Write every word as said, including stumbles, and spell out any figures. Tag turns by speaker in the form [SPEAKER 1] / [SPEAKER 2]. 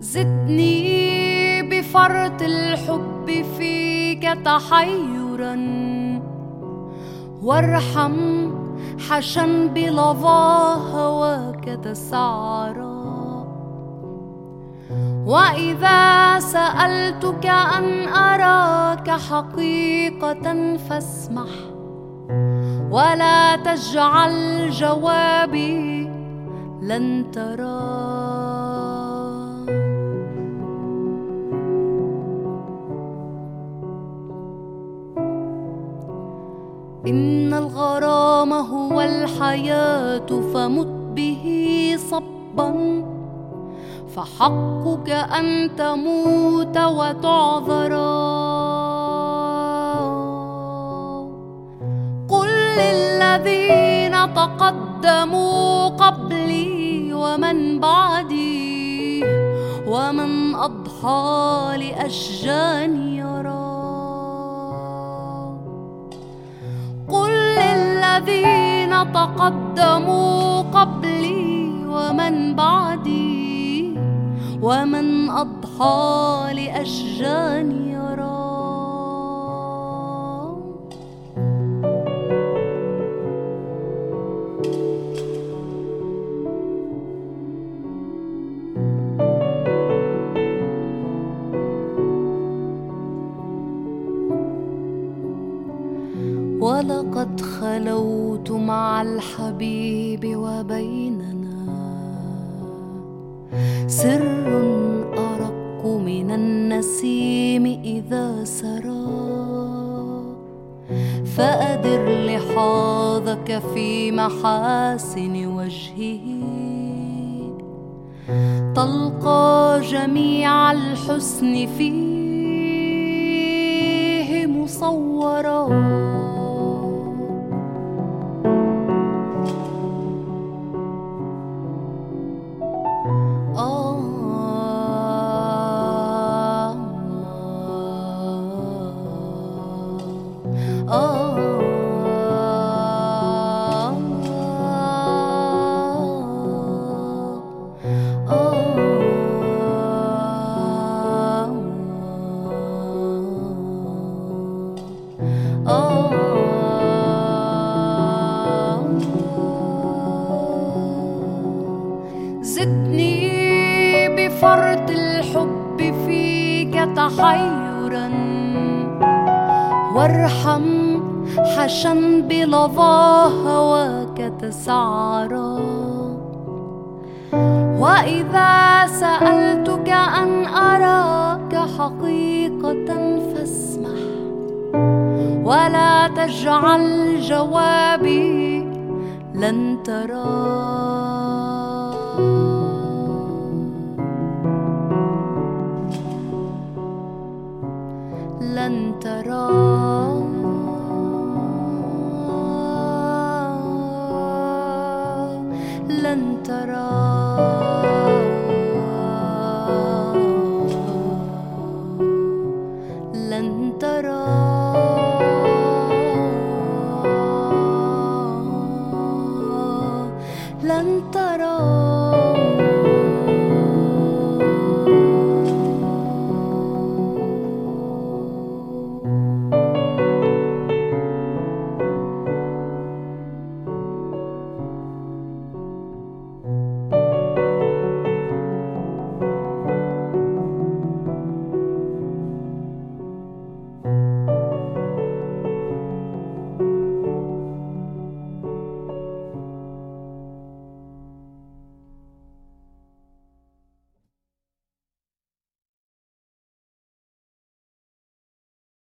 [SPEAKER 1] زدني بفرط الحب فيك تحيرا، وارحم حشا بلظى هواك تسعرا. وإذا سألتك أن أراك حقيقة فاسمح، ولا تجعل جوابي لن ترى. إن الغرام هو الحياة فمت به صبا، فحقك أن تموت وتعذرا. قل للذين تقدموا قبلي ومن بعدي، ومن أضحى لأشجان يرى. قل للذين تقدموا قبلي ومن بعدي، ومن أضحى لأشجان يرى. ولقد خلوت مع الحبيب وبيننا سر أرق من النسيم إذا سرى. فأدر لحاظك في محاسن وجهه، تلقى جميع الحسن فيه مصورا. زدني بفرط الحب فيك تحيرا، وارحم حشا بلظى هواك تسعرا. وإذا سألتك أن أراك حقيقة فاسمح، ولا تجعل جوابي لن ترى.